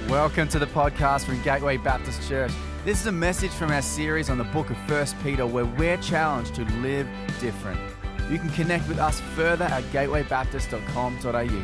Welcome to the podcast from Gateway Baptist Church. This is a message from our series on the book of 1 Peter where we're challenged to live different. You can connect with us further at gatewaybaptist.com.au.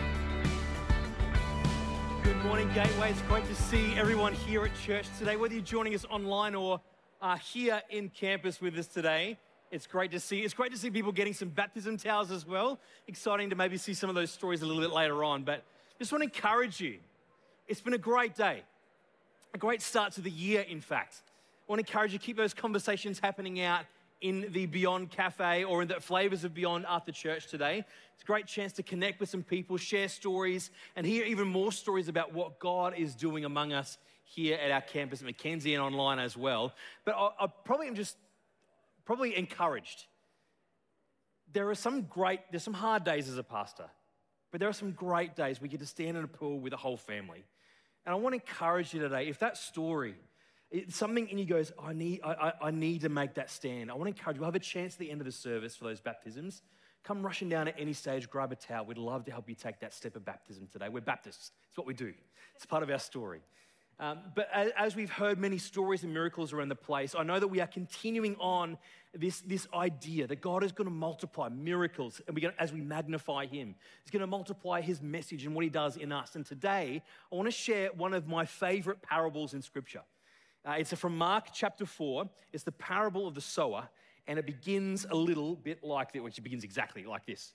Good morning, Gateway. It's great to see everyone here at church today. Whether you're joining us online or here in campus with us today, it's great to see. It's great to see people getting some baptism towels as well. Exciting to maybe see some of those stories a little bit later on. But just want to encourage you. It's been a great day, a great start to the year, in fact. I want to encourage you to keep those conversations happening out in the Beyond Cafe or in the Flavors of Beyond after church today. It's a great chance to connect with some people, share stories, and hear even more stories about what God is doing among us here at our campus at Mackenzie and online as well. But I probably am just encouraged. There's some hard days as a pastor, but there are some great days we get to stand in a pool with a whole family. And I want to encourage you today, if that story, something in you goes, I need to make that stand. I want to encourage you, we'll have a chance at the end of the service for those baptisms. Come rushing down at any stage, grab a towel. We'd love to help you take that step of baptism today. We're Baptists. It's what we do. It's part of our story. But as we've heard many stories and miracles around the place, I know that we are continuing on this idea that God is going to multiply miracles as we magnify Him. He's going to multiply His message and what He does in us. And today, I want to share one of my favorite parables in Scripture. It's from Mark chapter 4. It's the parable of the sower, and it begins a little bit like this, which begins exactly like this.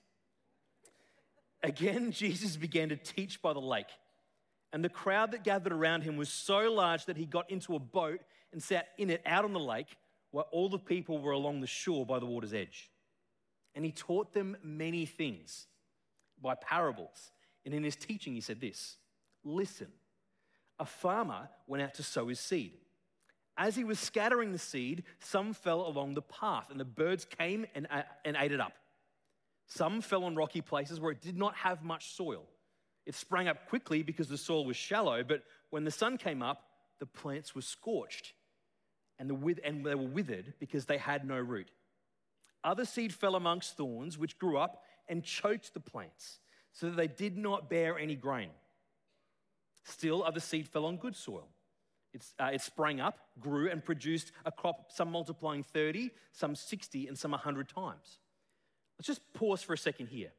Again, Jesus began to teach by the lake. And the crowd that gathered around him was so large that he got into a boat and sat in it out on the lake while all the people were along the shore by the water's edge. And he taught them many things by parables. And in his teaching, he said this, "Listen, a farmer went out to sow his seed. As he was scattering the seed, some fell along the path, and the birds came and ate it up. Some fell on rocky places where it did not have much soil. It sprang up quickly because the soil was shallow, but when the sun came up, the plants were scorched, and they were withered because they had no root. Other seed fell amongst thorns, which grew up and choked the plants, so that they did not bear any grain. Still, other seed fell on good soil. It sprang up, grew, and produced a crop, some multiplying 30, some 60, and some 100 times." Let's just pause for a second here.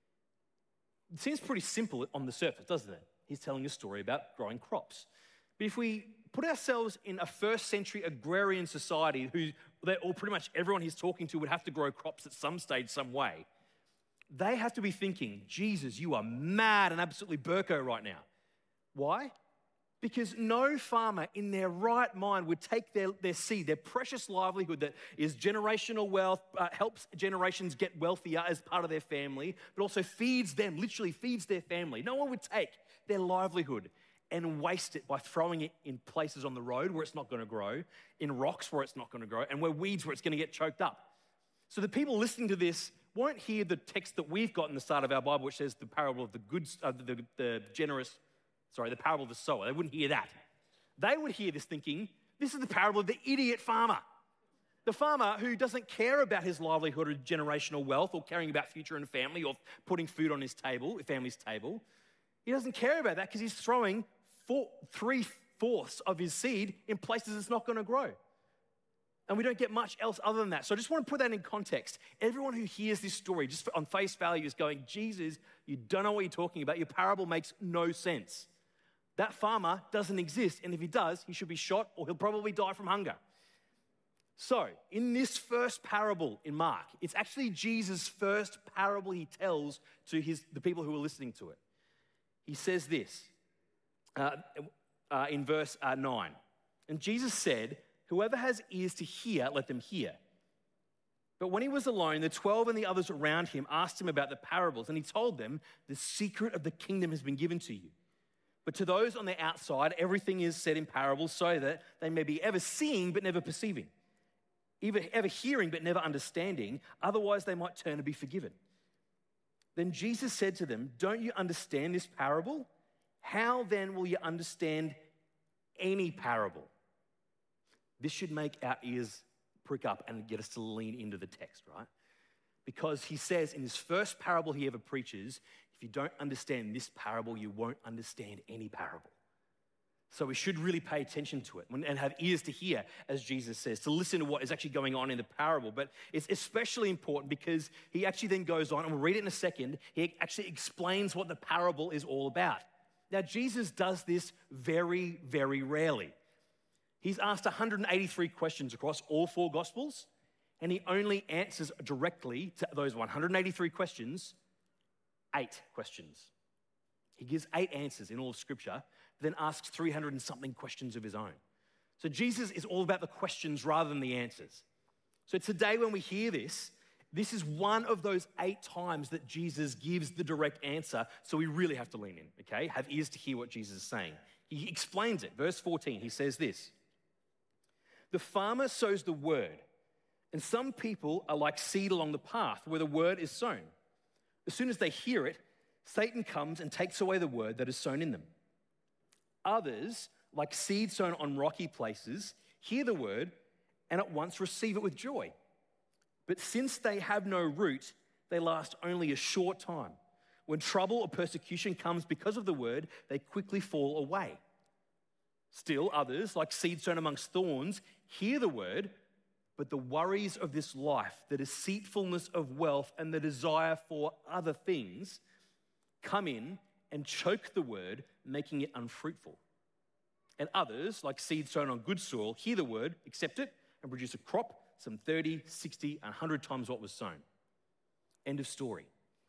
It seems pretty simple on the surface, doesn't it? He's telling a story about growing crops. But if we put ourselves in a first century agrarian society or pretty much everyone he's talking to would have to grow crops at some stage, some way, they have to be thinking, Jesus, you are mad and absolutely burko right now. Why? Because no farmer in their right mind would take their seed, their precious livelihood that is generational wealth, helps generations get wealthier as part of their family, but also literally feeds their family. No one would take their livelihood and waste it by throwing it in places on the road where it's not going to grow, in rocks where it's not going to grow, and where weeds where it's going to get choked up. So the people listening to this won't hear the text that we've got in the start of our Bible, which says the parable of the parable of the sower. They wouldn't hear that. They would hear this thinking, this is the parable of the idiot farmer. The farmer who doesn't care about his livelihood or generational wealth or caring about future and family or putting food on his family's table. He doesn't care about that because he's throwing 3/4 of his seed in places it's not going to grow. And we don't get much else other than that. So I just want to put that in context. Everyone who hears this story just on face value is going, Jesus, you don't know what you're talking about. Your parable makes no sense. That farmer doesn't exist, and if he does, he should be shot or he'll probably die from hunger. So, in this first parable in Mark, it's actually Jesus' first parable he tells to the people who are listening to it. He says this in verse 9. And Jesus said, "Whoever has ears to hear, let them hear." But when he was alone, the 12 and the others around him asked him about the parables, and he told them, "The secret of the kingdom has been given to you. But to those on the outside, everything is said in parables so that they may be ever seeing but never perceiving, ever hearing but never understanding, otherwise they might turn and be forgiven." Then Jesus said to them, "Don't you understand this parable? How then will you understand any parable?" This should make our ears prick up and get us to lean into the text, right? Because he says in his first parable he ever preaches, if you don't understand this parable, you won't understand any parable. So we should really pay attention to it and have ears to hear, as Jesus says, to listen to what is actually going on in the parable. But it's especially important because he actually then goes on, and we'll read it in a second, he actually explains what the parable is all about. Now, Jesus does this very, very rarely. He's asked 183 questions across all four Gospels, and he only answers directly to those 183 questions, 8 questions. He gives 8 answers in all of Scripture, then asks 300 and something questions of his own. So Jesus is all about the questions rather than the answers. So today when we hear this, this is one of those 8 times that Jesus gives the direct answer, so we really have to lean in, okay? Have ears to hear what Jesus is saying. He explains it. Verse 14, he says this, "The farmer sows the word, and some people are like seed along the path where the word is sown. As soon as they hear it, Satan comes and takes away the word that is sown in them. Others, like seed sown on rocky places, hear the word and at once receive it with joy. But since they have no root, they last only a short time. When trouble or persecution comes because of the word, they quickly fall away. Still others, like seed sown amongst thorns, hear the word, but the worries of this life, the deceitfulness of wealth, and the desire for other things come in and choke the word, making it unfruitful. And others, like seed sown on good soil, hear the word, accept it, and produce a crop, some 30, 60, and 100 times what was sown." End of story.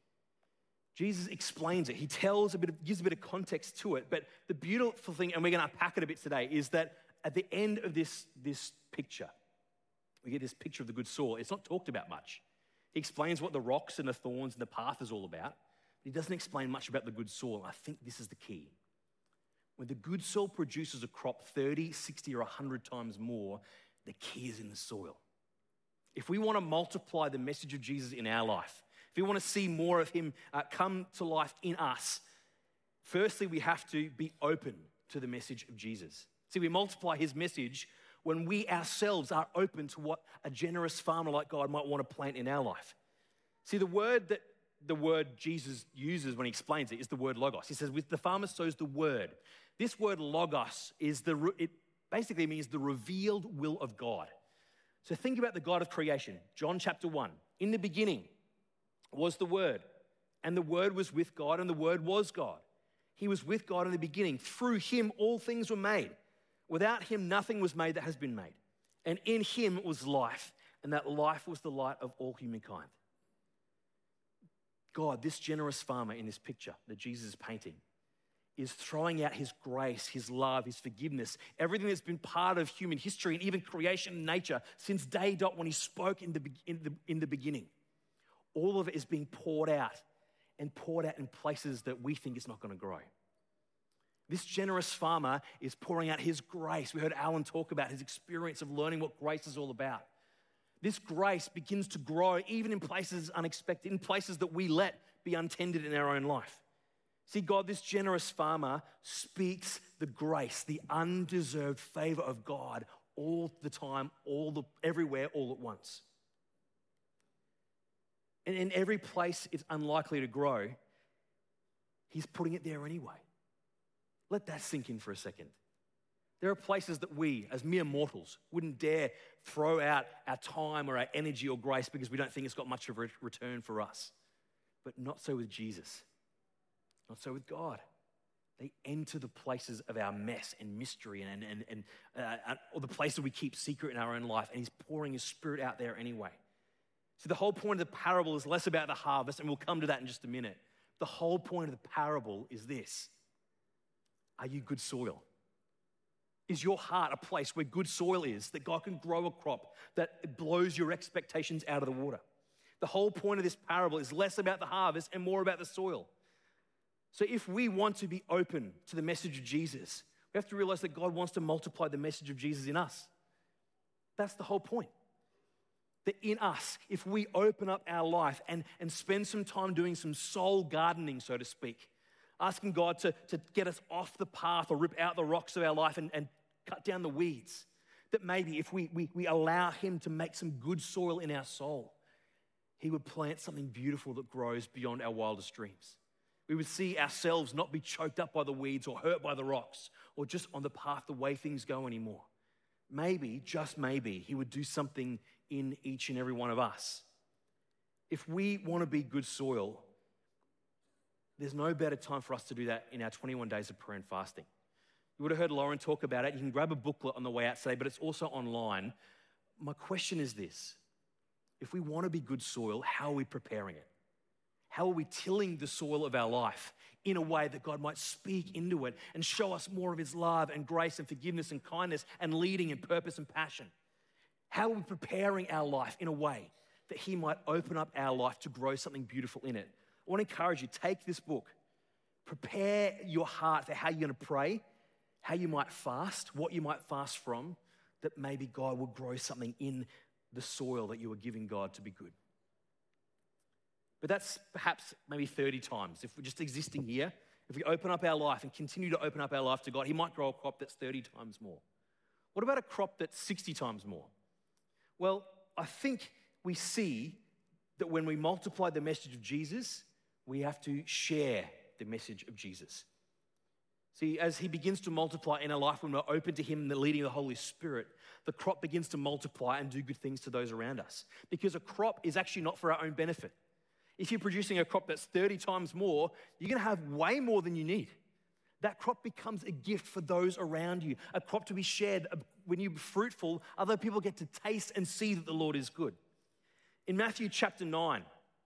Jesus explains it. He gives a bit of context to it. But the beautiful thing, and we're going to unpack it a bit today, is that at the end of this picture, we get this picture of the good soil. It's not talked about much. He explains what the rocks and the thorns and the path is all about. But he doesn't explain much about the good soil. I think this is the key. When the good soil produces a crop 30, 60, or 100 times more, the key is in the soil. If we want to multiply the message of Jesus in our life, if we want to see more of him come to life in us, firstly, we have to be open to the message of Jesus. See, we multiply his message when we ourselves are open to what a generous farmer like God might want to plant in our life. See, the word Jesus uses when he explains it is the word logos. He says, the farmer sows the word. This word logos it basically means the revealed will of God. So think about the God of creation. John chapter 1. In the beginning was the Word, and the Word was with God, and the Word was God. He was with God in the beginning. Through him all things were made. Without him nothing was made that has been made. And in him was life, and that life was the light of all humankind. God, this generous farmer in this picture that Jesus is painting, is throwing out his grace, his love, his forgiveness, everything that's been part of human history and even creation and nature since day dot when he spoke in the beginning. All of it is being poured out in places that we think it's not going to grow. This generous farmer is pouring out his grace. We heard Alan talk about his experience of learning what grace is all about. This grace begins to grow even in places unexpected, in places that we let be untended in our own life. See, God, this generous farmer speaks the grace, the undeserved favor of God all the time, everywhere, all at once. And in every place it's unlikely to grow, he's putting it there anyway. Let that sink in for a second. There are places that we, as mere mortals, wouldn't dare throw out our time or our energy or grace because we don't think it's got much of a return for us. But not so with Jesus. Not so with God. They enter the places of our mess and mystery or the places we keep secret in our own life, and he's pouring his Spirit out there anyway. So the whole point of the parable is less about the harvest, and we'll come to that in just a minute. The whole point of the parable is this. Are you good soil? Is your heart a place where good soil is, that God can grow a crop that blows your expectations out of the water? The whole point of this parable is less about the harvest and more about the soil. So if we want to be open to the message of Jesus, we have to realize that God wants to multiply the message of Jesus in us. That's the whole point. That in us, if we open up our life and spend some time doing some soul gardening, so to speak, asking God to get us off the path or rip out the rocks of our life and cut down the weeds, that maybe if we allow him to make some good soil in our soul, he would plant something beautiful that grows beyond our wildest dreams. We would see ourselves not be choked up by the weeds or hurt by the rocks or just on the path the way things go anymore. Maybe, just maybe, he would do something in each and every one of us. If we want to be good soil, there's no better time for us to do that in our 21 days of prayer and fasting. You would have heard Lauren talk about it. You can grab a booklet on the way out today, but it's also online. My question is this: if we want to be good soil, how are we preparing it? How are we tilling the soil of our life in a way that God might speak into it and show us more of his love and grace and forgiveness and kindness and leading and purpose and passion? How are we preparing our life in a way that he might open up our life to grow something beautiful in it? I want to encourage you, take this book. Prepare your heart for how you're going to pray, how you might fast, what you might fast from, that maybe God will grow something in the soil that you are giving God to be good. But that's perhaps maybe 30 times. If we're just existing here, if we open up our life and continue to open up our life to God, he might grow a crop that's 30 times more. What about a crop that's 60 times more? Well, I think we see that when we multiply the message of Jesus, we have to share the message of Jesus. See, as he begins to multiply in our life, when we're open to him and the leading of the Holy Spirit, the crop begins to multiply and do good things to those around us. Because a crop is actually not for our own benefit. If you're producing a crop that's 30 times more, you're going to have way more than you need. That crop becomes a gift for those around you, a crop to be shared. When you're fruitful, other people get to taste and see that the Lord is good. In Matthew chapter 9,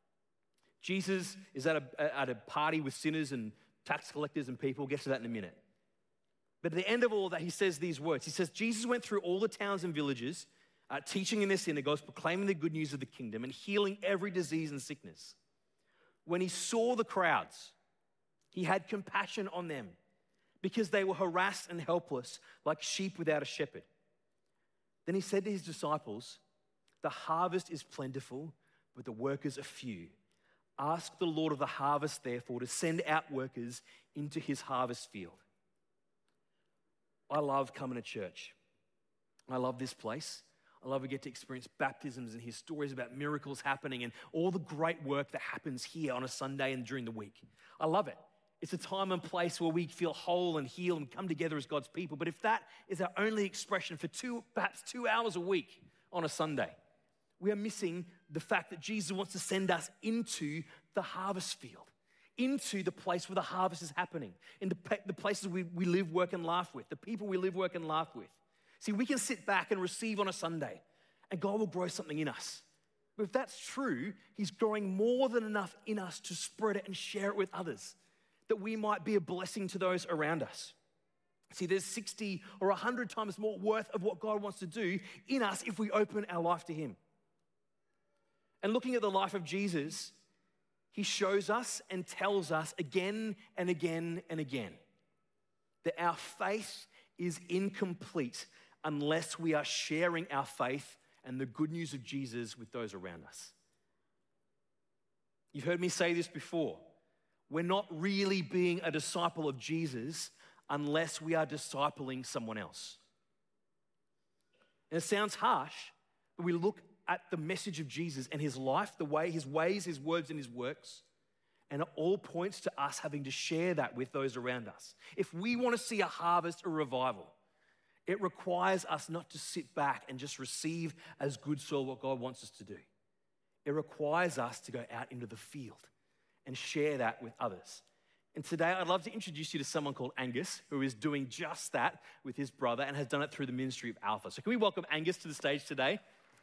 Jesus is at a party with sinners and tax collectors and people. We'll get to that in a minute. But at the end of all that, he says these words. He says, Jesus went through all the towns and villages, teaching in their synagogues, proclaiming the good news of the kingdom and healing every disease and sickness. When he saw the crowds, he had compassion on them because they were harassed and helpless like sheep without a shepherd. Then he said to his disciples, the harvest is plentiful, but the workers are few. Ask the Lord of the harvest, therefore, to send out workers into his harvest field. I love coming to church. I love this place. I love to get to experience baptisms and hear stories about miracles happening and all the great work that happens here on a Sunday and during the week. I love it. It's a time and place where we feel whole and heal and come together as God's people. But if that is our only expression for perhaps 2 hours a week on a Sunday, we are missing the fact that Jesus wants to send us into the harvest field, into the place where the harvest is happening, in the places we live, work, and laugh with, the people we live, work, and laugh with. See, we can sit back and receive on a Sunday, and God will grow something in us. But if that's true, he's growing more than enough in us to spread it and share it with others, that we might be a blessing to those around us. See, there's 60 or 100 times more worth of what God wants to do in us if we open our life to him. And looking at the life of Jesus, he shows us and tells us again and again and again that our faith is incomplete unless we are sharing our faith and the good news of Jesus with those around us. You've heard me say this before. We're not really being a disciple of Jesus unless we are discipling someone else. And it sounds harsh, but we look at the message of Jesus and his life, the way, his ways, his words, and his works, and it all points to us having to share that with those around us. If we want to see a harvest or revival, it requires us not to sit back and just receive as good soil what God wants us to do. It requires us to go out into the field and share that with others. And today I'd love to introduce you to someone called Angus, who is doing just that with his brother and has done it through the ministry of Alpha. So can we welcome Angus to the stage today?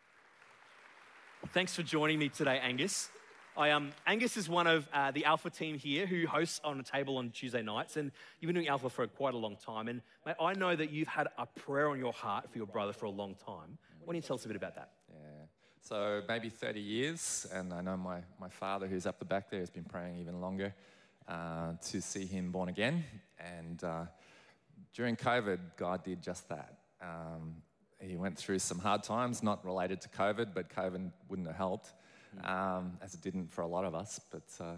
Thanks for joining me today, Angus. Angus is one of the Alpha team here who hosts on a table on Tuesday nights, and you've been doing Alpha for quite a long time. And mate, I know that you've had a prayer on your heart for your brother for a long time. Why don't you tell us a bit about that? Yeah, so maybe 30 years, and I know my father, who's up the back there, has been praying even longer to see him born again. And during COVID, God did just that. He went through some hard times, not related to COVID, but COVID wouldn't have helped. As it didn't for a lot of us, but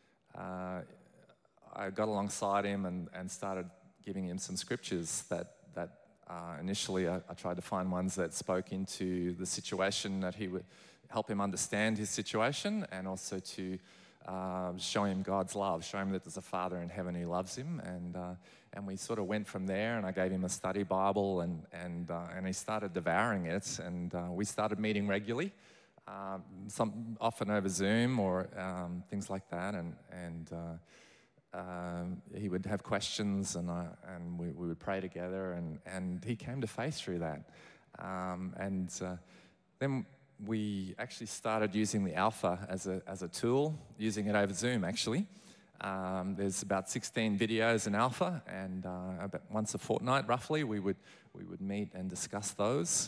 I got alongside him and started giving him some scriptures that initially I tried to find ones that spoke into the situation, that he would help him understand his situation, and also to show him God's love, show him that there's a Father in heaven who loves him, and we sort of went from there. And I gave him a study Bible, and he started devouring it, and we started meeting regularly, often over Zoom or things like that, and he would have questions, and we would pray together, and he came to faith through that, then we actually started using the Alpha as a tool, using it over Zoom actually. There's about 16 videos in Alpha, and about once a fortnight roughly we would meet and discuss those.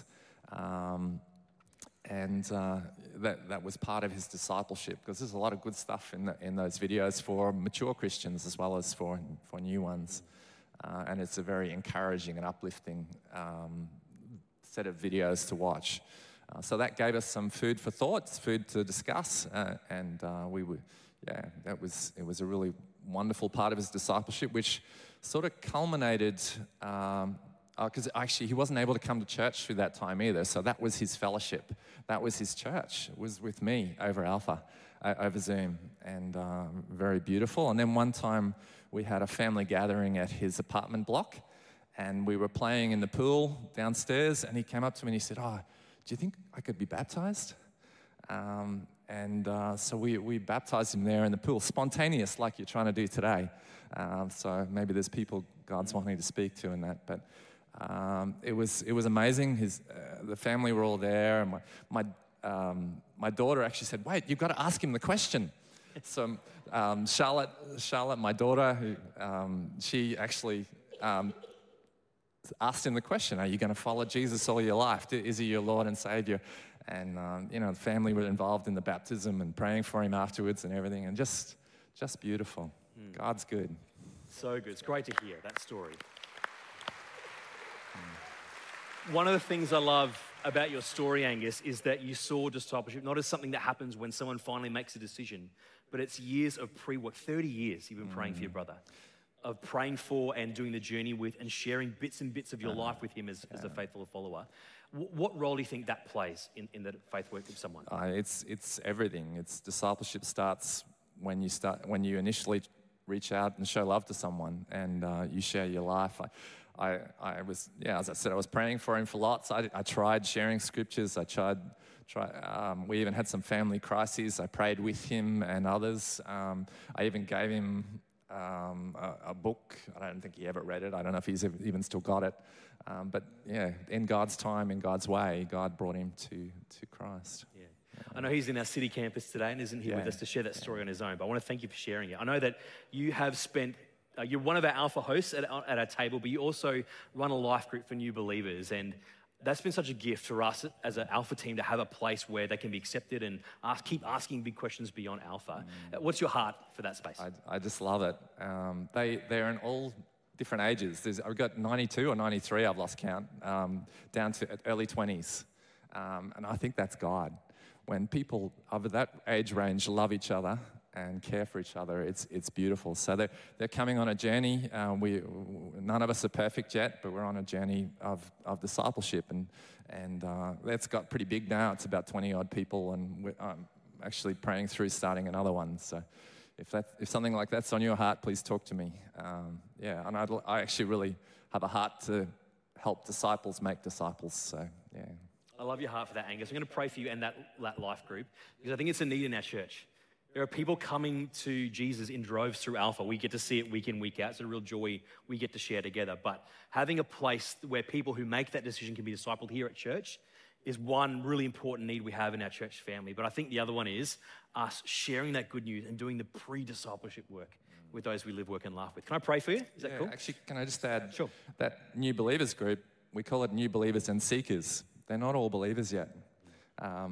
That was part of his discipleship, because there's a lot of good stuff in those videos for mature Christians as well as for new ones. And it's a very encouraging and uplifting set of videos to watch. So that gave us some food for thought, food to discuss, and it was a really wonderful part of his discipleship, which sort of culminated, because actually he wasn't able to come to church through that time either, so that was his fellowship, that was his church, it was with me over Alpha, over Zoom, and very beautiful. And then one time we had a family gathering at his apartment block, and we were playing in the pool downstairs, and he came up to me and he said, do you think I could be baptized? So we baptized him there in the pool, spontaneous, like you're trying to do today. So maybe there's people God's wanting to speak to in that. But it was amazing. The family were all there. And my daughter actually said, "Wait, you've got to ask him the question." So Charlotte, my daughter, who she actually asked him the question, are you going to follow Jesus all your life? Is he your Lord and Savior? And, the family were involved in the baptism and praying for him afterwards and everything. And just beautiful. God's good. So good. It's great to hear that story. One of the things I love about your story, Angus, is that you saw discipleship not as something that happens when someone finally makes a decision, but it's years of pre-work. 30 years you've been praying for your brother, of praying for and doing the journey with and sharing bits and bits of your life with him as a faithful follower. What role do you think that plays in the faith work of someone? It's everything. It's discipleship starts when you initially reach out and show love to someone, and you share your life. I was, as I said, I was praying for him for lots. I tried sharing scriptures. We even had some family crises. I prayed with him and others. I even gave him a book. I don't think he ever read it. I don't know if he's even still got it. But in God's time, in God's way, God brought him to Christ. Yeah. I know he's in our city campus today and isn't here with us to share that story on his own, but I want to thank you for sharing it. I know that you have spent, you're one of our Alpha hosts at our table, but you also run a life group for new believers, and that's been such a gift for us as an Alpha team to have a place where they can be accepted and keep asking big questions beyond Alpha. What's your heart for that space? I just love it. They're in all different ages. I've got 92 or 93, I've lost count, down to early 20s. And I think that's God. When people of that age range love each other and care for each other, it's beautiful. So they're coming on a journey. None of us are perfect yet, but we're on a journey of discipleship, and that's got pretty big now. It's about 20-odd people, and I'm actually praying through starting another one. So if something like that's on your heart, please talk to me. And I actually really have a heart to help disciples make disciples. So I love your heart for that, Angus. I'm going to pray for you and that life group, because I think it's a need in our church. There are people coming to Jesus in droves through Alpha. We get to see it week in, week out. It's a real joy we get to share together. But having a place where people who make that decision can be discipled here at church is one really important need we have in our church family. But I think the other one is us sharing that good news and doing the pre-discipleship work with those we live, work, and laugh with. Can I pray for you? Is that cool? Actually, can I just add, Sure. That new believers group, we call it new believers and seekers. They're not all believers yet. I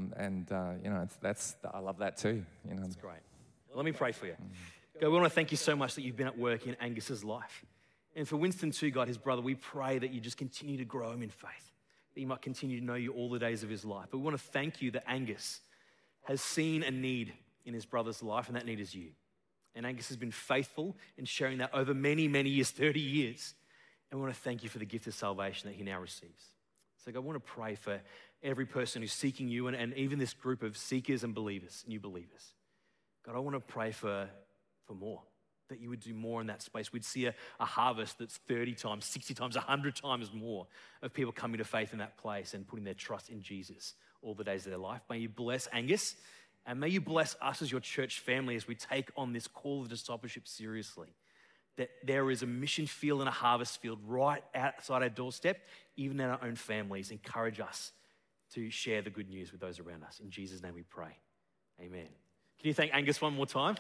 love that too. That's great. Well, let me pray for you. God, we want to thank you so much that you've been at work in Angus's life. And for Winston too, God, his brother, we pray that you just continue to grow him in faith, that he might continue to know you all the days of his life. But we want to thank you that Angus has seen a need in his brother's life, and that need is you. And Angus has been faithful in sharing that over many, many years, 30 years. And we want to thank you for the gift of salvation that he now receives. So God, I want to pray for every person who's seeking you and even this group of seekers and believers, new believers. God, I want to pray for more, that you would do more in that space. We'd see a harvest that's 30 times, 60 times, 100 times more of people coming to faith in that place and putting their trust in Jesus all the days of their life. May you bless Angus, and may you bless us as your church family as we take on this call of discipleship seriously. That there is a mission field and a harvest field right outside our doorstep, even in our own families. Encourage us to share the good news with those around us. In Jesus' name we pray. Amen. Can you thank Angus one more time?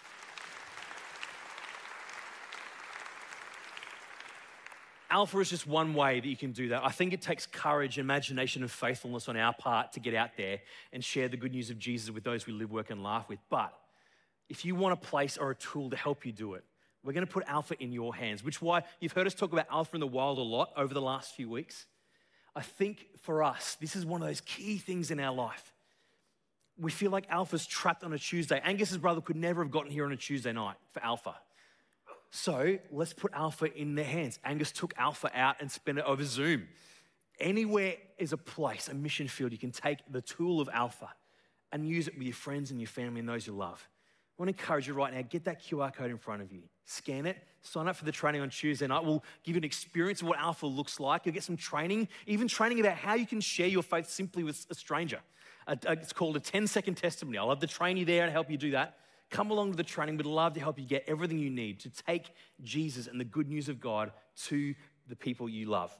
Alpha is just one way that you can do that. I think it takes courage, imagination, and faithfulness on our part to get out there and share the good news of Jesus with those we live, work, and laugh with. But if you want a place or a tool to help you do it, we're going to put Alpha in your hands, which is why you've heard us talk about Alpha in the wild a lot over the last few weeks. I think for us, this is one of those key things in our life. We feel like Alpha's trapped on a Tuesday. Angus's brother could never have gotten here on a Tuesday night for Alpha. So let's put Alpha in their hands. Angus took Alpha out and spent it over Zoom. Anywhere is a place, a mission field. You can take the tool of Alpha and use it with your friends and your family and those you love. I want to encourage you right now, get that QR code in front of you. Scan it, sign up for the training on Tuesday night. We'll give you an experience of what Alpha looks like. You'll get some training, even training about how you can share your faith simply with a stranger. It's called a 10-second testimony. I'll have the trainee there to help you do that. Come along to the training. We'd love to help you get everything you need to take Jesus and the good news of God to the people you love.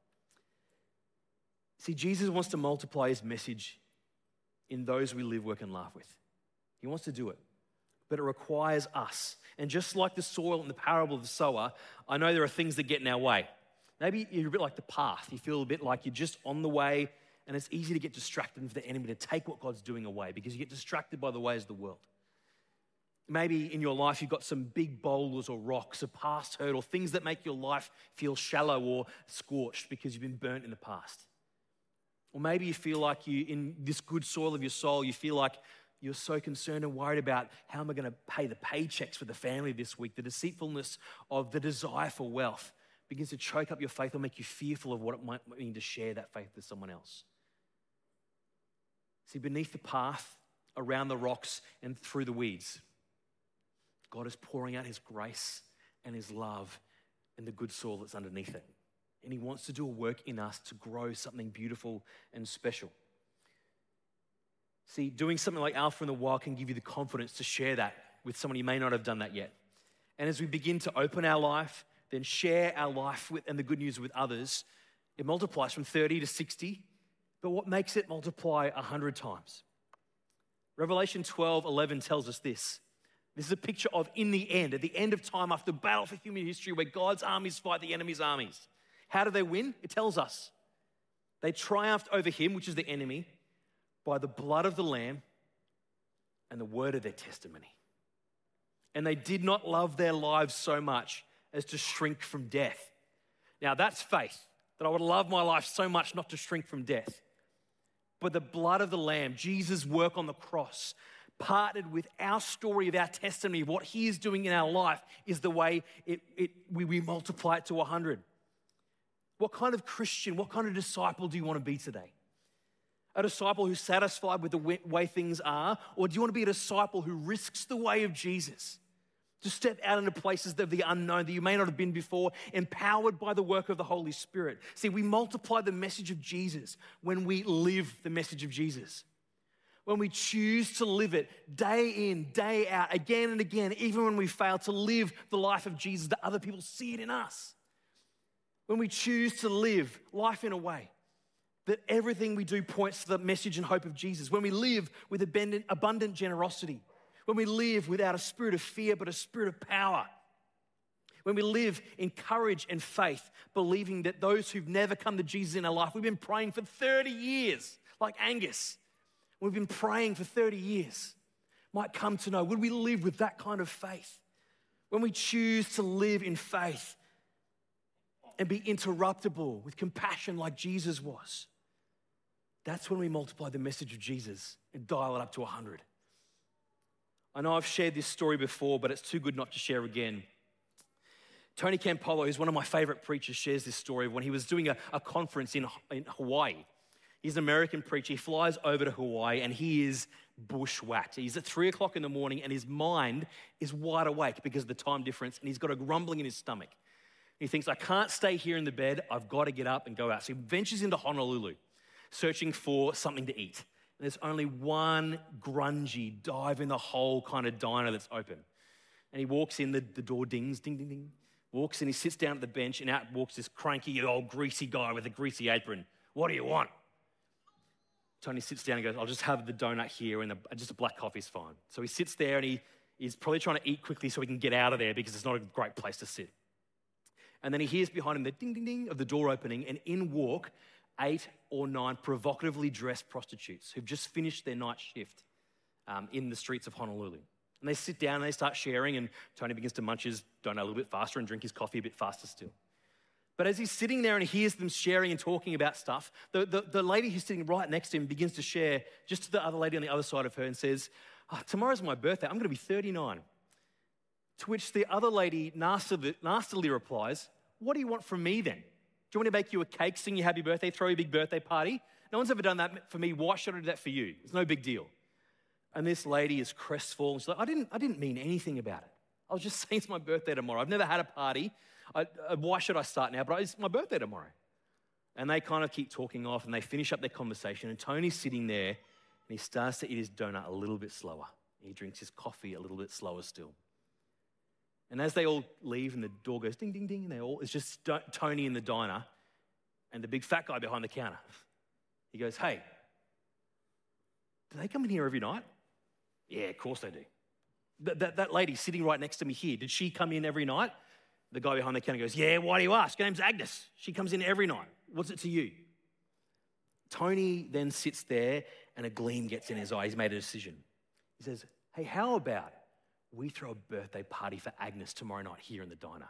See, Jesus wants to multiply his message in those we live, work, and laugh with. He wants to do it, but it requires us. And just like the soil in the parable of the sower, I know there are things that get in our way. Maybe you're a bit like the path. You feel a bit like you're just on the way, and it's easy to get distracted and for the enemy to take what God's doing away because you get distracted by the ways of the world. Maybe in your life you've got some big boulders or rocks, a past hurt, or things that make your life feel shallow or scorched because you've been burnt in the past. Or maybe you feel like you, in this good soil of your soul, you feel like you're so concerned and worried about how am I going to pay the paychecks for the family this week. The deceitfulness of the desire for wealth begins to choke up your faith or make you fearful of what it might mean to share that faith with someone else. See, beneath the path, around the rocks, and through the weeds, God is pouring out his grace and his love and the good soil that's underneath it. And he wants to do a work in us to grow something beautiful and special. See, doing something like Alpha in the Wild can give you the confidence to share that with someone you may not have done that yet. And as we begin to open our life, then share our life with and the good news with others, it multiplies from 30 to 60. But what makes it multiply 100 times? Revelation 12:11 tells us this. This is a picture of in the end, at the end of time, after the battle for human history, where God's armies fight the enemy's armies. How do they win? It tells us. They triumphed over him, which is the enemy, by the blood of the Lamb and the word of their testimony. And they did not love their lives so much as to shrink from death. Now that's faith, that I would love my life so much not to shrink from death. But the blood of the Lamb, Jesus' work on the cross, partnered with our story of our testimony of what he is doing in our life, is the way we multiply it to 100. What kind of Christian, what kind of disciple do you want to be today? A disciple who's satisfied with the way things are? Or do you want to be a disciple who risks the way of Jesus? To step out into places of the unknown that you may not have been before, empowered by the work of the Holy Spirit. See, we multiply the message of Jesus when we live the message of Jesus. When we choose to live it day in, day out, again and again, even when we fail to live the life of Jesus, that other people see it in us. When we choose to live life in a way that everything we do points to the message and hope of Jesus. When we live with abundant generosity. When we live without a spirit of fear, but a spirit of power. When we live in courage and faith, believing that those who've never come to Jesus in our life, we've been praying for 30 years, like Angus. We've been praying for 30 years, might come to know. Would we live with that kind of faith? When we choose to live in faith and be interruptible with compassion like Jesus was, that's when we multiply the message of Jesus and dial it up to 100. I know I've shared this story before, but it's too good not to share again. Tony Campolo, who's one of my favorite preachers, shares this story of when he was doing a conference in Hawaii. He's an American preacher. He flies over to Hawaii and he is bushwhacked. He's at 3 o'clock in the morning and his mind is wide awake because of the time difference, and he's got a grumbling in his stomach. He thinks, I can't stay here in the bed. I've got to get up and go out. So he ventures into Honolulu, searching for something to eat. And there's only one grungy, dive-in-the-hole kind of diner that's open. And he walks in, the door dings, ding, ding, ding. Walks in, he sits down at the bench, and out walks this cranky old greasy guy with a greasy apron. What do you want? Tony sits down and goes, I'll just have the donut here and just a black coffee's fine. So he sits there and he's probably trying to eat quickly so he can get out of there because it's not a great place to sit. And then he hears behind him the ding, ding, ding of the door opening, and in walk 8 or 9 provocatively dressed prostitutes who've just finished their night shift in the streets of Honolulu. And they sit down and they start sharing, and Tony begins to munch his donut a little bit faster and drink his coffee a bit faster still. But as he's sitting there and he hears them sharing and talking about stuff, the lady who's sitting right next to him begins to share just to the other lady on the other side of her and says, tomorrow's my birthday, I'm going to be 39. To which the other lady nastily replies, what do you want from me then? Do you want me to make you a cake, sing you happy birthday, throw you a big birthday party? No one's ever done that for me. Why should I do that for you? It's no big deal. And this lady is crestfallen. She's like, I didn't mean anything about it. I was just saying it's my birthday tomorrow. I've never had a party. Why should I start now? But it's my birthday tomorrow. And they kind of keep talking off and they finish up their conversation. And Tony's sitting there and he starts to eat his donut a little bit slower. He drinks his coffee a little bit slower still. And as they all leave and the door goes ding, ding, ding, and it's just Tony in the diner and the big fat guy behind the counter. He goes, hey, do they come in here every night? Yeah, of course they do. That lady sitting right next to me here, did she come in every night? The guy behind the counter goes, yeah, why do you ask? Her name's Agnes. She comes in every night. What's it to you? Tony then sits there and a gleam gets in his eye. He's made a decision. He says, hey, how about we throw a birthday party for Agnes tomorrow night here in the diner?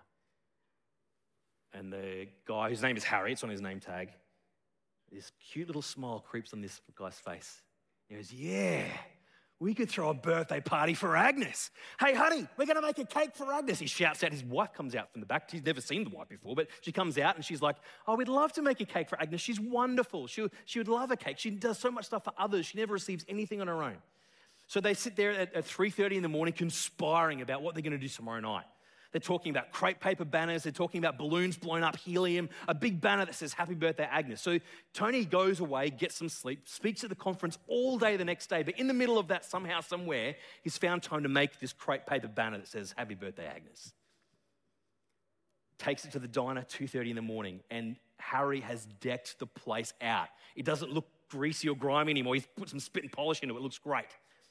And the guy, whose name is Harry, it's on his name tag, this cute little smile creeps on this guy's face. He goes, yeah, we could throw a birthday party for Agnes. Hey, honey, we're going to make a cake for Agnes. He shouts out. His wife comes out from the back. He's never seen the wife before, but she comes out and she's like, oh, we'd love to make a cake for Agnes. She's wonderful. She would love a cake. She does so much stuff for others. She never receives anything on her own. So they sit there at 3:30 in the morning conspiring about what they're going to do tomorrow night. They're talking about crepe paper banners. They're talking about balloons blown up, helium, a big banner that says, Happy Birthday, Agnes. So Tony goes away, gets some sleep, speaks at the conference all day the next day. But in the middle of that, somehow, somewhere, he's found time to make this crepe paper banner that says, Happy Birthday, Agnes. Takes it to the diner, 2:30 in the morning, and Harry has decked the place out. It doesn't look greasy or grimy anymore. He's put some spit and polish into it. It looks great.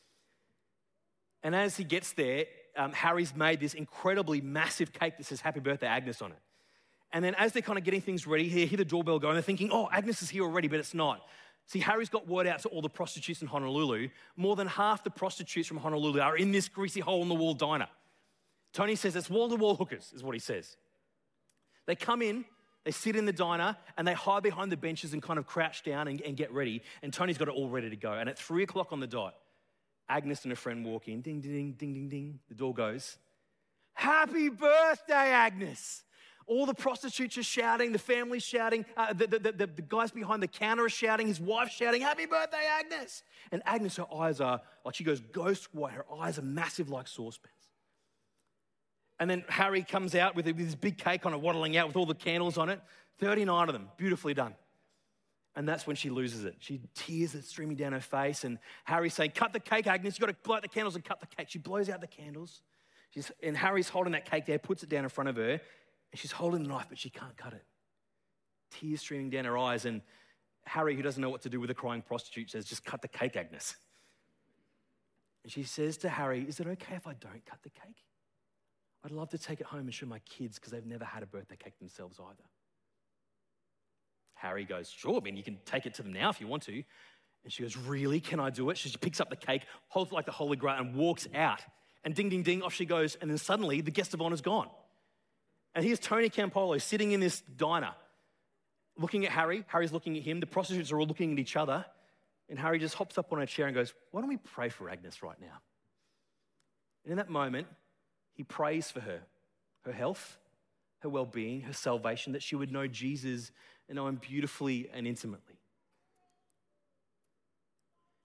And as he gets there, Harry's made this incredibly massive cake that says Happy Birthday Agnes on it. And then as they're kind of getting things ready, they hear the doorbell go and they're thinking, oh, Agnes is here already, but it's not. See, Harry's got word out to all the prostitutes in Honolulu. More than half the prostitutes from Honolulu are in this greasy hole-in-the-wall diner. Tony says it's wall-to-wall hookers, is what he says. They come in, they sit in the diner, and they hide behind the benches and kind of crouch down and get ready. And Tony's got it all ready to go. And at 3 o'clock on the dot, Agnes and a friend walk in, ding, ding, ding, ding, ding. The door goes, Happy birthday, Agnes. All the prostitutes are shouting, the family's shouting, the guys behind the counter are shouting, his wife's shouting, Happy birthday, Agnes. And Agnes, her eyes are, like she goes ghost white, her eyes are massive like saucepans. And then Harry comes out with his big cake kind of waddling out with all the candles on it, 39 of them, beautifully done. And that's when she loses it. Tears are streaming down her face. And Harry's saying, cut the cake, Agnes. You've got to blow out the candles and cut the cake. She blows out the candles. And Harry's holding that cake there, puts it down in front of her. And she's holding the knife, but she can't cut it. Tears streaming down her eyes. And Harry, who doesn't know what to do with a crying prostitute, says, just cut the cake, Agnes. And she says to Harry, is it okay if I don't cut the cake? I'd love to take it home and show my kids because they've never had a birthday cake themselves either. Harry goes, sure, I mean, you can take it to them now if you want to. And she goes, really, can I do it? She picks up the cake, holds it like the Holy Grail and walks out. And ding, ding, ding, off she goes. And then suddenly the guest of honor's gone. And here's Tony Campolo sitting in this diner, looking at Harry. Harry's looking at him. The prostitutes are all looking at each other. And Harry just hops up on a chair and goes, why don't we pray for Agnes right now? And in that moment, he prays for her health, her well-being, her salvation, that she would know Jesus and know him beautifully and intimately.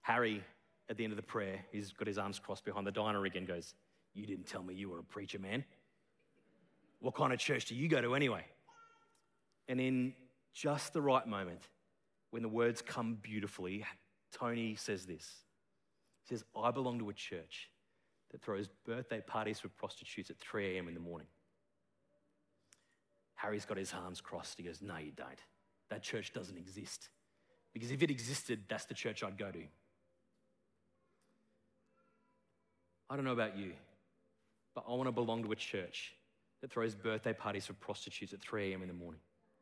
Harry, at the end of the prayer, he's got his arms crossed behind the diner again, goes, "You didn't tell me you were a preacher, man. What kind of church do you go to anyway?" And in just the right moment, when the words come beautifully, Tony says this. He says, "I belong to a church that throws birthday parties for prostitutes at 3 a.m. in the morning." Harry's got his arms crossed. He goes, "No, you don't. That church doesn't exist. Because if it existed, that's the church I'd go to." I don't know about you, but I want to belong to a church that throws birthday parties for prostitutes at 3 a.m. in the morning.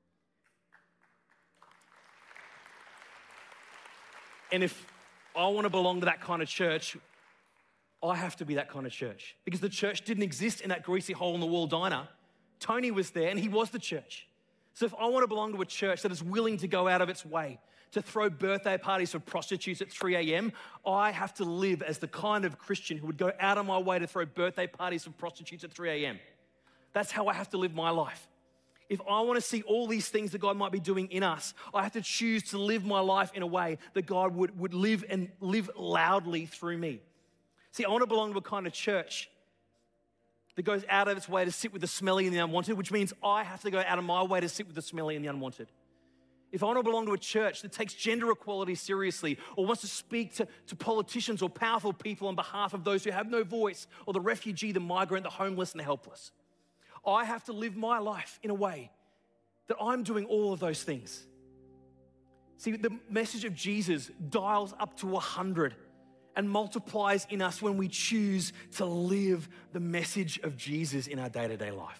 And if I want to belong to that kind of church, I have to be that kind of church. Because the church didn't exist in that greasy hole-in-the-wall diner. Tony was there and he was the church. So if I want to belong to a church that is willing to go out of its way to throw birthday parties for prostitutes at 3 a.m., I have to live as the kind of Christian who would go out of my way to throw birthday parties for prostitutes at 3 a.m. That's how I have to live my life. If I want to see all these things that God might be doing in us, I have to choose to live my life in a way that God would live and live loudly through me. See, I want to belong to a kind of church that goes out of its way to sit with the smelly and the unwanted, which means I have to go out of my way to sit with the smelly and the unwanted. If I want to belong to a church that takes gender equality seriously or wants to speak to politicians or powerful people on behalf of those who have no voice or the refugee, the migrant, the homeless, and the helpless, I have to live my life in a way that I'm doing all of those things. See, the message of Jesus dials up to 100 and multiplies in us when we choose to live the message of Jesus in our day-to-day life.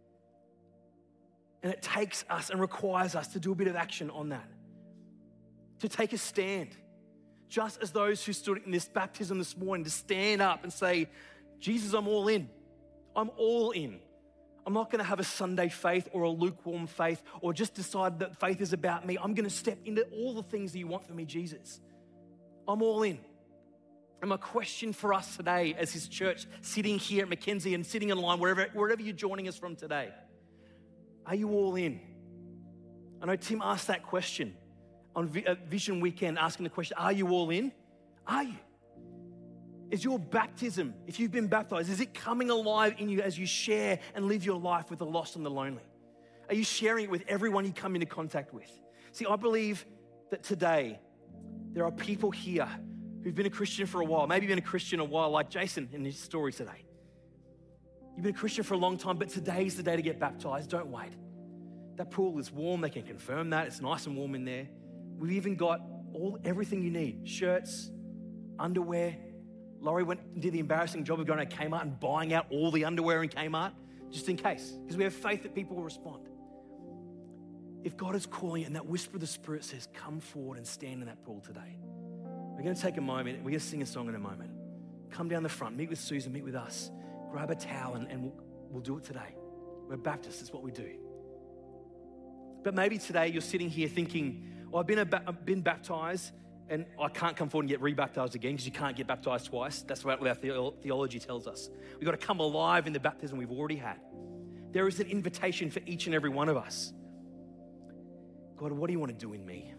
And it takes us and requires us to do a bit of action on that, to take a stand. Just as those who stood in this baptism this morning, to stand up and say, "Jesus, I'm all in. I'm all in. I'm not going to have a Sunday faith or a lukewarm faith or just decide that faith is about me. I'm going to step into all the things that you want for me, Jesus. I'm all in." And my question for us today as his church, sitting here at Mackenzie and sitting in line, wherever you're joining us from today, are you all in? I know Tim asked that question on Vision Weekend, asking the question, are you all in? Are you? Is your baptism, if you've been baptized, is it coming alive in you as you share and live your life with the lost and the lonely? Are you sharing it with everyone you come into contact with? See, I believe that today there are people here who've been a Christian for a while, maybe been a Christian a while like Jason in his story today. You've been a Christian for a long time, but today's the day to get baptized. Don't wait. That pool is warm. They can confirm that. It's nice and warm in there. We've even got everything you need. Shirts, underwear. Laurie went and did the embarrassing job of going to Kmart and buying out all the underwear in Kmart, just in case, because we have faith that people will respond. If God is calling you and that whisper of the Spirit says, come forward and stand in that pool today. We're going to take a moment. We're going to sing a song in a moment. Come down the front, meet with Susan, meet with us. Grab a towel and we'll do it today. We're Baptists, it's what we do. But maybe today you're sitting here thinking, I've been baptized and I can't come forward and get rebaptized again because you can't get baptized twice. That's what our theology tells us. We've got to come alive in the baptism we've already had. There is an invitation for each and every one of us. God, what do you want to do in me?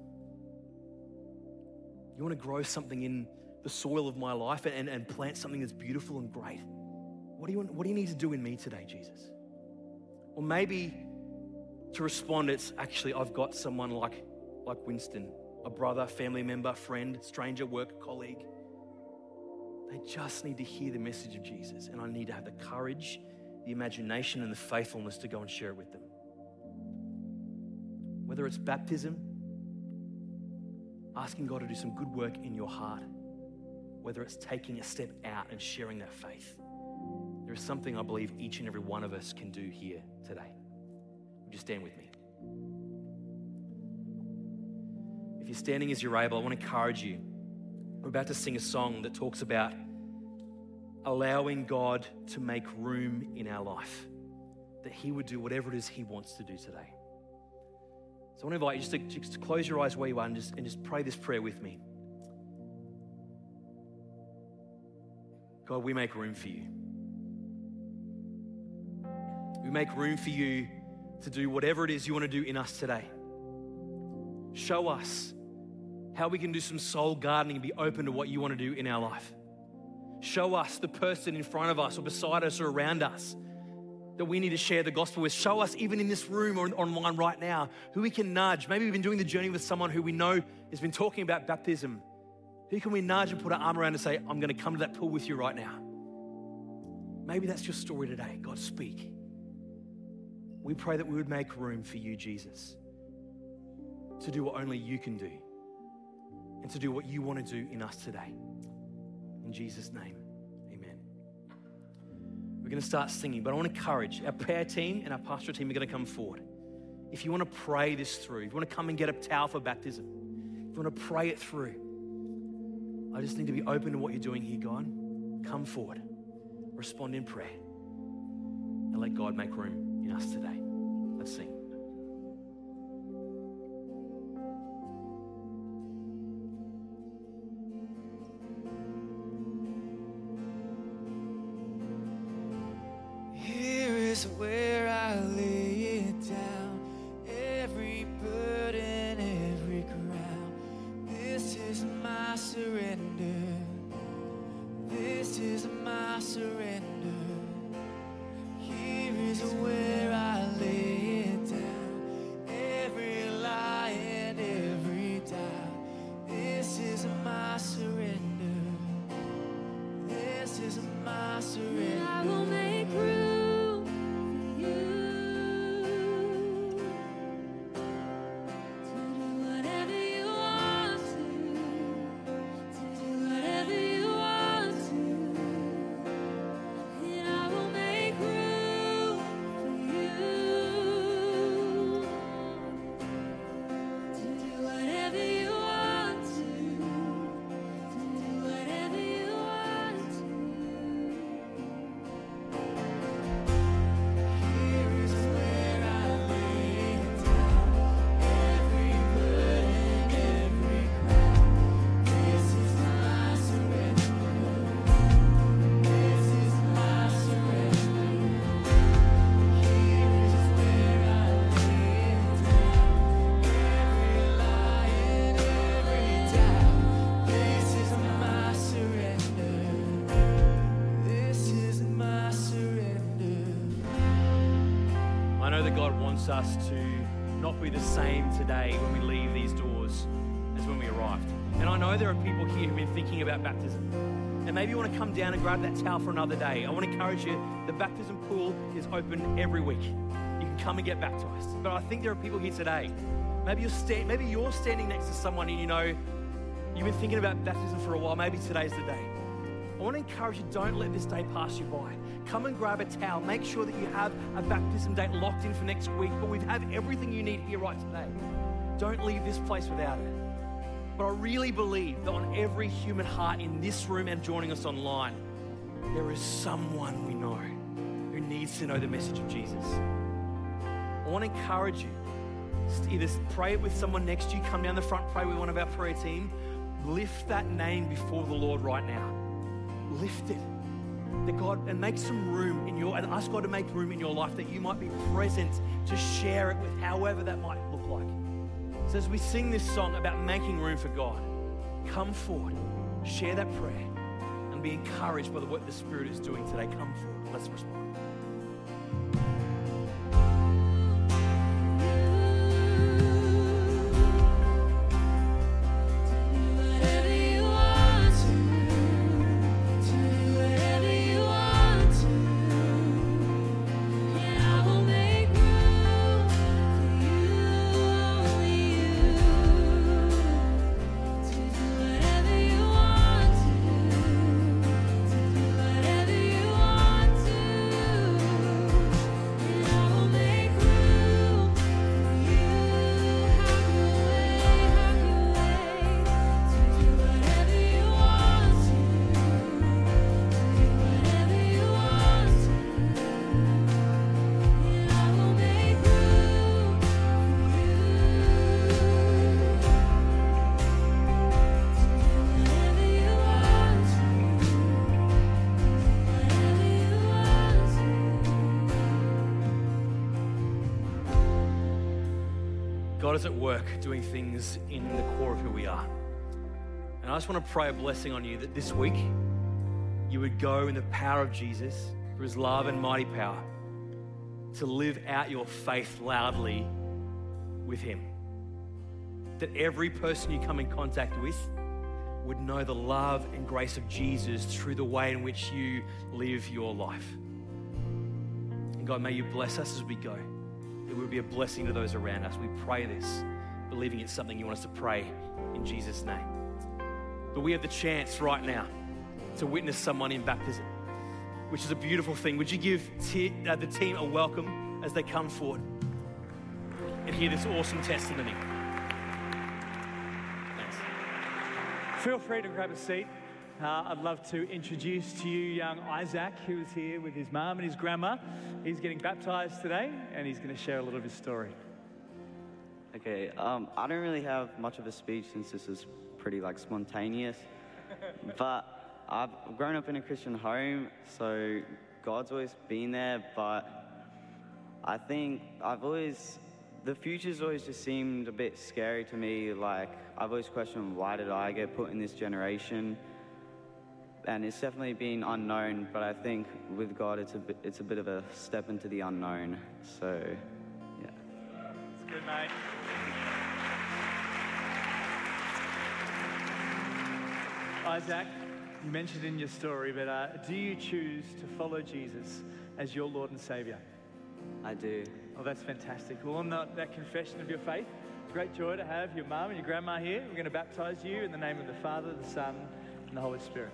You want to grow something in the soil of my life and plant something that's beautiful and great? What do you need to do in me today, Jesus? Or maybe to respond, it's actually, I've got someone like Winston, a brother, family member, friend, stranger, work colleague. They just need to hear the message of Jesus, and I need to have the courage, the imagination, and the faithfulness to go and share it with them. Whether it's baptism, asking God to do some good work in your heart, whether it's taking a step out and sharing that faith, there is something I believe each and every one of us can do here today. Would you stand with me? If you're standing as you're able, I want to encourage you. We're about to sing a song that talks about allowing God to make room in our life, that he would do whatever it is he wants to do today. So I want to invite you just to close your eyes where you are and just pray this prayer with me. God, we make room for you. We make room for you to do whatever it is you want to do in us today. Show us how we can do some soul gardening and be open to what you want to do in our life. Show us the person in front of us or beside us or around us that we need to share the gospel with. Show us, even in this room or online right now, who we can nudge. Maybe we've been doing the journey with someone who we know has been talking about baptism. Who can we nudge and put our arm around and say, I'm going to come to that pool with you right now? Maybe that's your story today. God, speak. We pray that we would make room for you, Jesus, to do what only you can do and to do what you want to do in us today. In Jesus' name, amen. We're going to start singing, but I want to encourage our prayer team and our pastoral team are going to come forward. If you want to pray this through, if you want to come and get a towel for baptism, if you want to pray it through, I just need to be open to what you're doing here, God. Come forward, respond in prayer, and let God make room in us today. Let's sing. Where I lay it down, every burden, every crown. This is my surrender. This is my surrender. Here is where I lay it down, every lie and every doubt. This is my surrender. This is my surrender. I will make room. Us to not be the same today when we leave these doors as when we arrived. And I know there are people here who've been thinking about baptism, and maybe you want to come down and grab that towel for another day. I want to encourage you, the baptism pool is open every week. You can come and get baptized. But I think there are people here today, maybe you're standing next to someone and you know you've been thinking about baptism for a while. Maybe today's the day. I want to encourage you, don't let this day pass you by. Come and grab a towel. Make sure that you have a baptism date locked in for next week, but we have everything you need here right today. Don't leave this place without it. But I really believe that on every human heart in this room and joining us online, there is someone we know who needs to know the message of Jesus. I want to encourage you, either pray it with someone next to you, come down the front, pray with one of our prayer team, lift that name before the Lord right now. Lift it. That God, and make some room and ask God to make room in your life that you might be present to share it with however that might look like. So as we sing this song about making room for God, come forward, share that prayer, and be encouraged by what the Spirit is doing today. Come forward. Let's respond. God is at work doing things in the core of who we are. And I just want to pray a blessing on you that this week you would go in the power of Jesus, through his love and mighty power, to live out your faith loudly with him. That every person you come in contact with would know the love and grace of Jesus through the way in which you live your life. And God, may you bless us as we go. It would be a blessing to those around us. We pray this, believing it's something you want us to pray in Jesus' name. But we have the chance right now to witness someone in baptism, which is a beautiful thing. Would you give the team a welcome as they come forward and hear this awesome testimony? Thanks. Feel free to grab a seat. I'd love to introduce to you young Isaac, who's here with his mum and his grandma. He's getting baptized today, and he's going to share a little of his story. Okay, I don't really have much of a speech since this is pretty spontaneous, but I've grown up in a Christian home, so God's always been there, but I think the future's always just seemed a bit scary to me. I've always questioned, why did I get put in this generation? And it's definitely been unknown, but I think with God, it's a bit of a step into the unknown. So, yeah. It's good, mate. Isaac, you mentioned in your story, but do you choose to follow Jesus as your Lord and Saviour? I do. Oh, that's fantastic. Well, on that confession of your faith, it's a great joy to have your mum and your grandma here. We're going to baptise you in the name of the Father, the Son, and the Holy Spirit.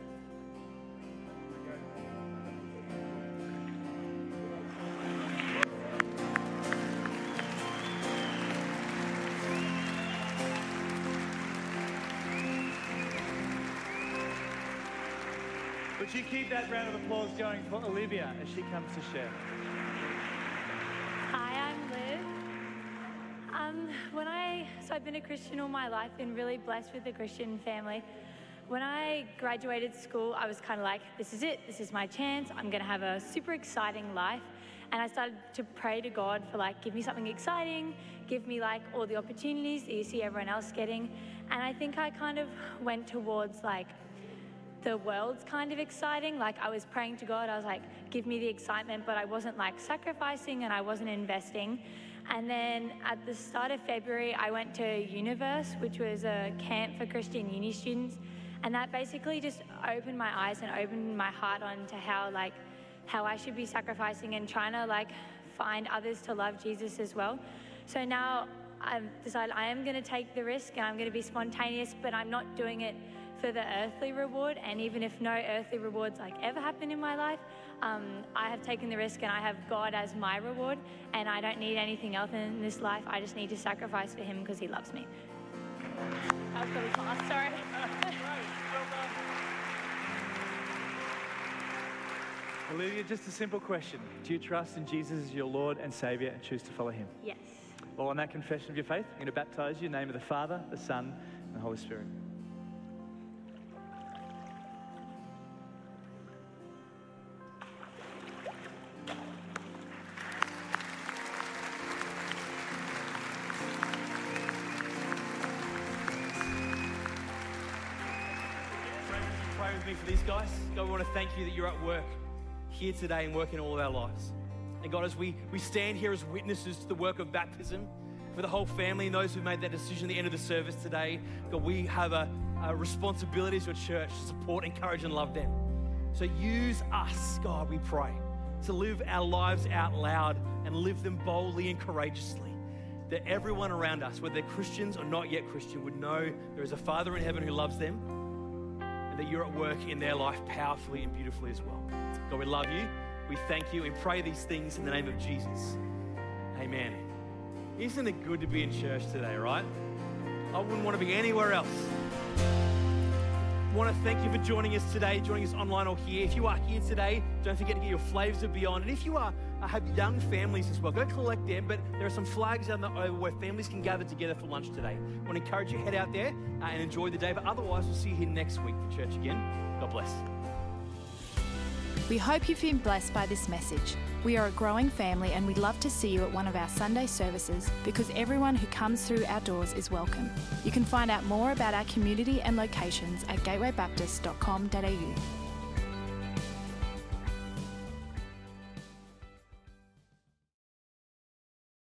Would you keep that round of applause going for Olivia as she comes to share? Hi, I'm Liv. I've been a Christian all my life, been really blessed with a Christian family. When I graduated school, I was kind of like, this is it, this is my chance, I'm gonna have a super exciting life. And I started to pray to God for give me something exciting, give me all the opportunities that you see everyone else getting. And I think I kind of went towards the world's kind of exciting. I was praying to God, I was like, give me the excitement, but I wasn't sacrificing and I wasn't investing. And then at the start of February, I went to Universe, which was a camp for Christian uni students. And that basically just opened my eyes and opened my heart on to how I should be sacrificing and trying to find others to love Jesus as well. So now I've decided I am gonna take the risk and I'm gonna be spontaneous, but I'm not doing it for the earthly reward. And even if no earthly rewards ever happen in my life, I have taken the risk and I have God as my reward, and I don't need anything else in this life. I just need to sacrifice for him because he loves me. That was really fast, sorry. Olivia, just a simple question. Do you trust in Jesus as your Lord and Saviour and choose to follow him? Yes. Well, on that confession of your faith, I'm going to baptise you in the name of the Father, the Son, and the Holy Spirit. Pray with me for these guys. God, we want to thank you that you're at work here today and working all of our lives. And God, as we stand here as witnesses to the work of baptism for the whole family and those who made that decision at the end of the service today, God, we have a responsibility as a church to support, encourage, and love them. So use us, God, we pray, to live our lives out loud and live them boldly and courageously. That everyone around us, whether they're Christians or not yet Christian, would know there is a Father in heaven who loves them, and that you're at work in their life powerfully and beautifully as well. God, we love you. We thank you. We pray these things in the name of Jesus. Amen. Isn't it good to be in church today, right? I wouldn't want to be anywhere else. I want to thank you for joining us today, joining us online or here. If you are here today, don't forget to get your Flavors of Beyond. And if you have young families as well, go collect them. But there are some flags out over where families can gather together for lunch today. I want to encourage you, head out there and enjoy the day. But otherwise, we'll see you here next week for church again. God bless. We hope you've been blessed by this message. We are a growing family and we'd love to see you at one of our Sunday services because everyone who comes through our doors is welcome. You can find out more about our community and locations at gatewaybaptist.com.au.